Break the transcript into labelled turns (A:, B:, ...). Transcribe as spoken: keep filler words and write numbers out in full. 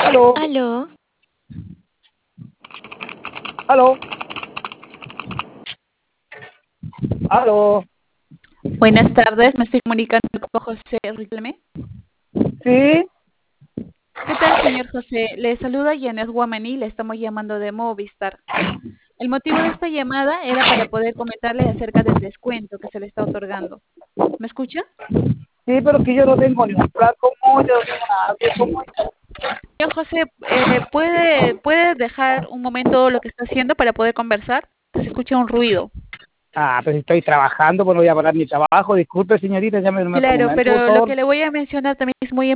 A: Aló,
B: Aló,
A: aló, aló.
B: buenas tardes, me estoy comunicando con José Riquelme.
A: Sí,
B: ¿Qué tal, señor José? Le saluda Janet Guamaní, le estamos llamando de Movistar. El motivo de esta llamada era para poder comentarle acerca del descuento que se le está otorgando. ¿Me escucha?
A: sí, pero que yo no tengo ni un plan como yo no tengo nada que como.
B: Señor José, eh, ¿puede, ¿puede dejar un momento lo que está haciendo para poder conversar? Que se escucha un ruido.
A: Ah, pero si estoy trabajando, pues no voy a parar mi trabajo. Disculpe, señorita, ya me, me un
B: Claro,
A: momento, por
B: pero lo
A: favor.
B: que le voy a mencionar también es muy